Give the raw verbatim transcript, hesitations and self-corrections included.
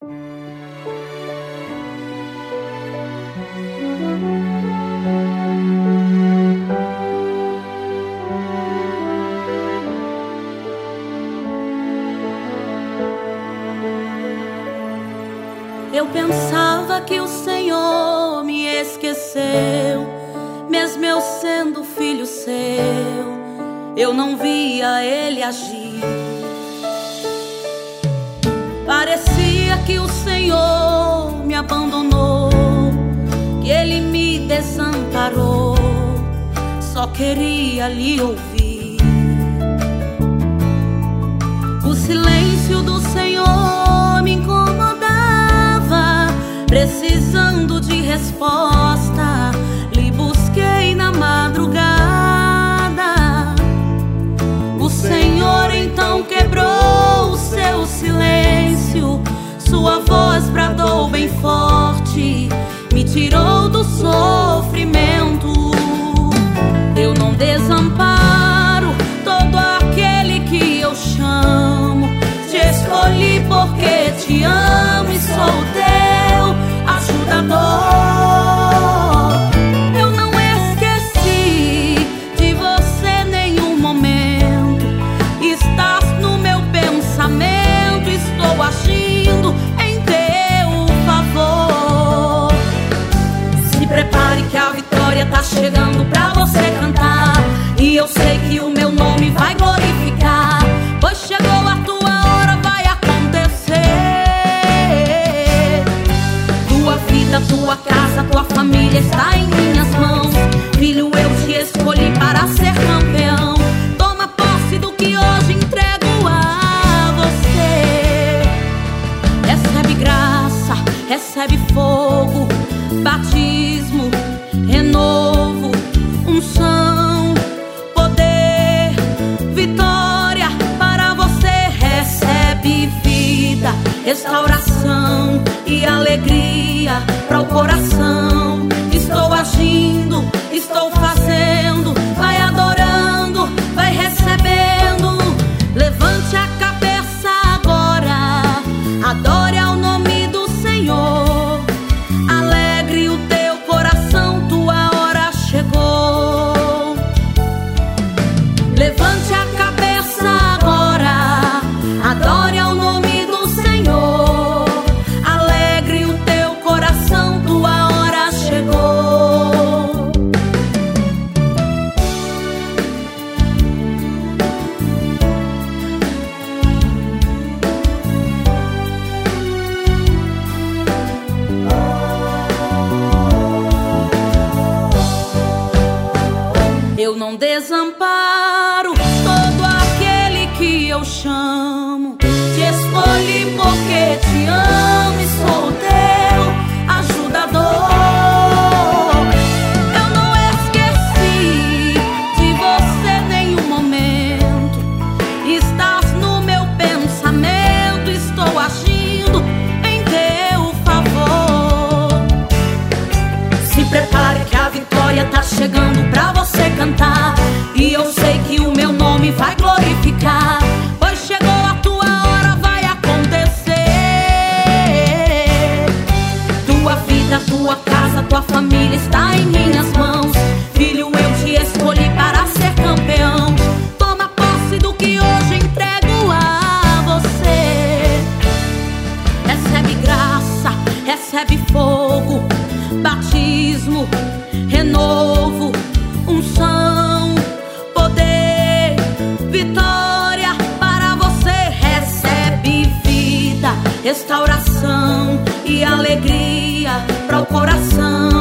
Eu pensava que o Senhor me esqueceu, mesmo eu sendo filho seu, eu não via Ele agir. Parecia que o Senhor me abandonou, que Ele me desamparou, só queria lhe ouvir. O silêncio do Senhor me incomodava, precisando de resposta, lhe busquei na madrugada. O Senhor então quebrou o seu silêncio, sua voz bradou bem forte, me tirou do sofrimento. Eu não desamparo todo aquele que eu chamo, te escolhi porque te amo e sou teu ajudador. Eu não esqueci de você nenhum momento, estás no meu pensamento, estou agindo em teu favor. Se prepare que a vitória tá chegando pra você cantar, e eu sei que o meu nome vai glorificar, pois chegou a tua hora, vai acontecer. Tua vida, tua casa, tua família está em minhas mãos. Filho, eu te escolhi para ser campeão. Toma posse do que hoje entrego a você. Recebe graça, recebe fogo, batismo, renovo, unção, poder, vitória para você. Recebe vida, restauração e alegria para o coração. Estou agindo, estou fazendo, vai adorando, vai recebendo. Levante a cabeça agora, adore ao nome do Senhor. Alegre o teu coração, tua hora chegou. Levante a cabeça agora, adore ao nome do Senhor. Alegre o teu coração, tua hora chegou. Eu não desamparo todo aquele que eu chamo, te escolhi porque te amo e sou teu ajudador. Eu não esqueci de você nenhum momento, estás no meu pensamento, estou agindo em teu favor. Se prepare que a vitória tá chegando pra você cantar, e eu sei que o meu nome vai glorificar, pois chegou a tua hora, vai acontecer. Tua vida, tua casa, tua família está em minhas mãos. Filho, eu te escolhi para ser campeão. Toma posse do que hoje entrego a você. Recebe graça, recebe fogo, batismo, renovo, unção, poder, vitória para você. Recebe vida, restauração e alegria para o coração.